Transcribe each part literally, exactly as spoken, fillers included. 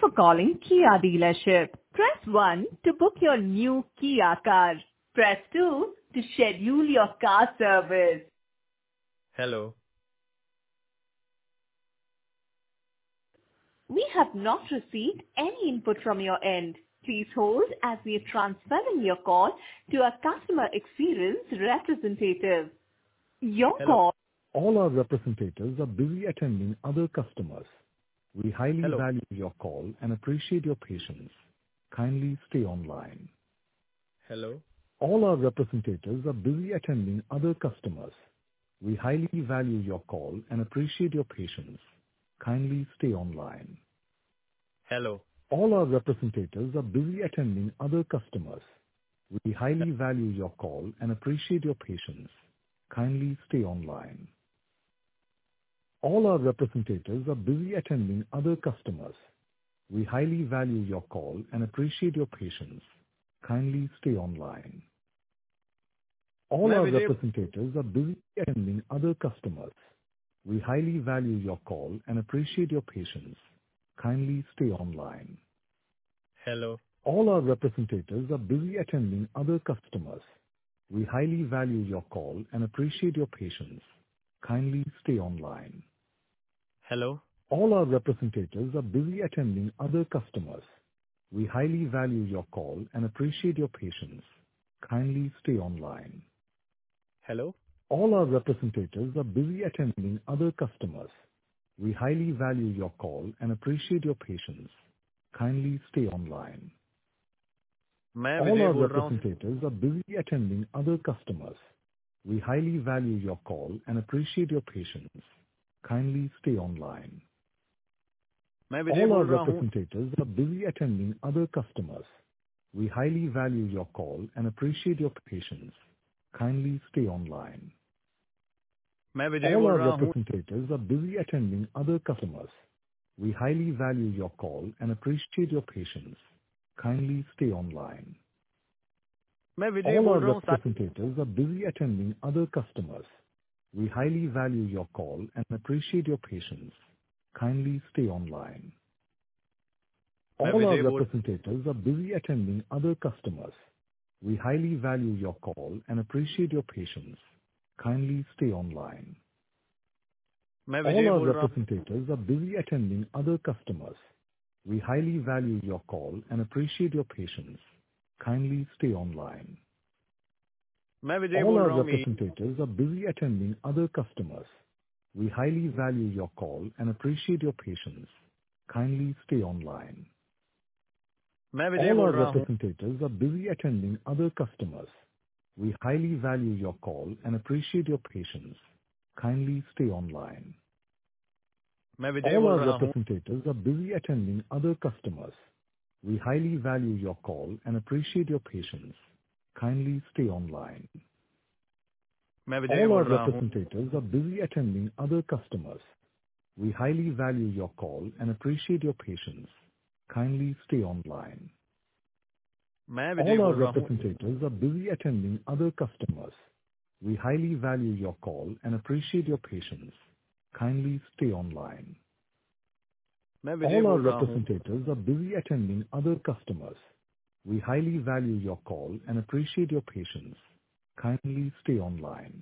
for calling Kia dealership. Press one to book your new Kia car. Press two to schedule your car service. Hello. We have not received any input from your end. Please hold as we are transferring your call to a customer experience representative. Your Hello. call. All our representatives are busy attending other customers. We highly Hello. value your call and appreciate your patience. Kindly stay online. Hello. All our representatives are busy attending other customers. We highly value your call and appreciate your patience. Kindly stay online. Hello. All our representatives are busy attending other customers. We highly value your call and appreciate your patience. Kindly stay online. All our representatives are busy attending other customers. We highly value your call and appreciate your patience. Kindly stay online. All मैं our Vijay representatives are busy attending other customers. We highly value your call and appreciate your patience. Kindly stay online. Hello. All our representatives are busy attending other customers. We highly value your call and appreciate your patience. Kindly stay online. Hello. All our representatives are busy attending other customers. We highly value your call and appreciate your patience. Kindly stay online. Hello. All our representatives are busy attending other customers. We highly value your call and appreciate your patience. Kindly stay online. मैं All Vijay our बोल रहा हूँ. representatives are busy attending other customers. We highly value your call and appreciate your patience. Kindly stay online. मैं विजय All our बोल रहा हूँ. representatives are busy attending other customers. We highly value your call and appreciate your patience. Kindly stay online. मैं विजय All बोल our रहा हूँ. representatives are busy attending other customers. We highly value your call and appreciate your patience. Kindly stay online. मैं विजय All बोल our रहा हूँ. साथ- representatives are busy attending other customers. We highly value your call and appreciate your patience. Kindly stay online. मैं All our विजय बोल representatives are busy attending other customers. We highly value your call and appreciate your patience. Kindly stay online. मैं All Vijay our बोल रहा हूँ. representatives are busy attending other customers. We highly value your call and appreciate your patience. Kindly stay online. मैं विजय All बोल our रहा हूँ. मी- representatives are busy attending other customers. We highly value your call and appreciate your patience. Kindly stay online. मैं विजय All बोल our रहा हूँ. representatives are busy attending other customers. We highly value your call and appreciate your patience. Kindly stay online. मैं विजय All बोल our रहा हूँ. representatives are busy attending other customers. We highly value your call and appreciate your patience. Kindly stay online. मैं विजय All बोल our रहा हूँ. representatives are busy attending other customers. We highly value your call and appreciate your patience. Kindly stay online. मैं विजय All our बोल रहा हूँ. representatives are busy attending other customers. We highly value your call and appreciate your patience. Kindly stay online. मैं विजय All our बोल रहा हूँ. representatives are busy attending other customers. We highly value your call and appreciate your patience. Kindly stay online.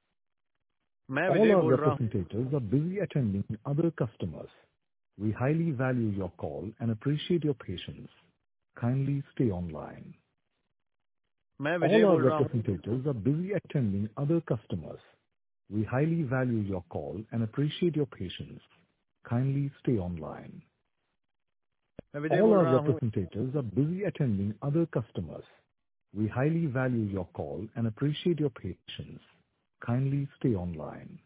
मैं All Vijay our बोल रहा हूँ. representatives are busy attending other customers. We highly value your call and appreciate your patience. Kindly stay online. मैं विजय All our बोल रहा हूँ. representatives are busy attending other customers. We highly value your call and appreciate your patience. Kindly stay online. मैं विजय All बोल our रहा हूँ. representatives are busy attending other customers. We highly value your call and appreciate your patience. Kindly stay online.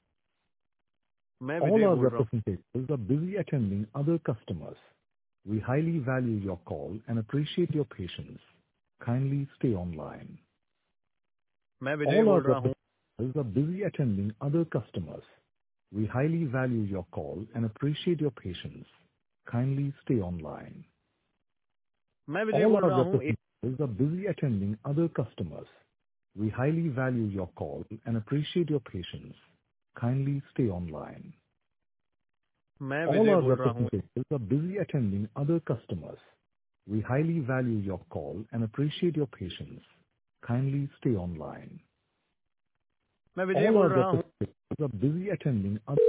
मैं All Vijay our बोल रहा हूँ. representatives are busy attending other customers. We highly value your call and appreciate your patience. Kindly stay online. मैं विजय All our बोल रहा हूँ. representatives are busy attending other customers. We highly value your call and appreciate your patience. Kindly stay online. मैं विजय All बोल our रहा हूँ. एक- representatives are busy attending other customers. We highly value your call and appreciate your patience. Kindly stay online. मैं All Vijay our बोल रहा हूँ representatives are busy attending other customers. We highly value your call and appreciate your patience. Kindly stay online. मैं विजय All बोल our रहा हूँ representatives are busy attending other.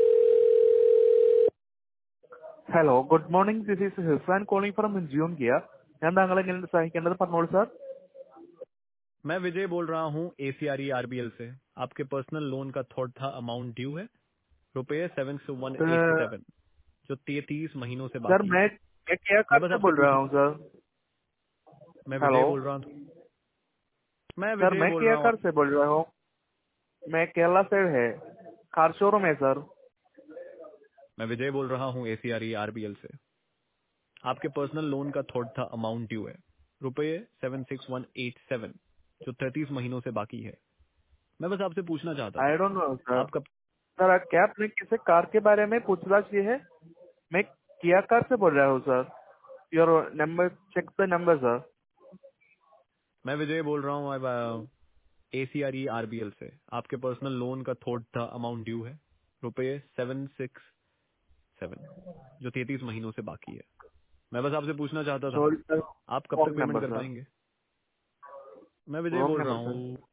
Hello good morning this is Hisan calling from ജിയോൺ ഗിയ ഞാൻ താങ്കളെ എങ്ങനെ സഹായിക്കേണ്ടത് പറഞ്ഞോളൂ സാർ मैं विजय बोल रहा हूँ एसीआरई आरबीएल से। आपके पर्सनल लोन का थर्ड था अमाउंट ड्यू है रुपये सेवन वन एट सेवन जो तैतीस महीनों से सर बाकी मैं है। मैं क्या मैं कार बस से आपसे बोल रहा पूछना हूँ सर मैं हेलो विजय बोल रहा हूँ मैं सर विजय मैं बोल क्या रहा हूँ कार से बोल रहा हूँ मैं केरला से है कार शोरूम है सर मैं विजय बोल रहा हूँ एसीआरई आरबीएल से। आपके पर्सनल लोन का थर्ड था अमाउंट ड्यू है रुपये seven six one eight seven जो तैतीस महीनों से बाकी है। मैं बस आपसे पूछना चाहता आई था डोंट नो सर आपका सर क्या आपने किसी कार के बारे में पूछताछ की है मैं किया कार से बोल रहा हूँ sir your number check the number sir मैं विजय बोल रहा हूँ एसीआरई आरबीएल से। आपके पर्सनल लोन का थर्ड था अमाउंट ड्यू है रुपये सेवन सिक्स सेवन जो तैतीस महीनों से बाकी है। मैं बस आपसे पूछना चाहता था सॉरी सर आप कब तक रॉन्ग पेमेंट नंबर कर सर पाएंगे। मैं विजय रॉन्ग बोल रहा नंबर सर हूँ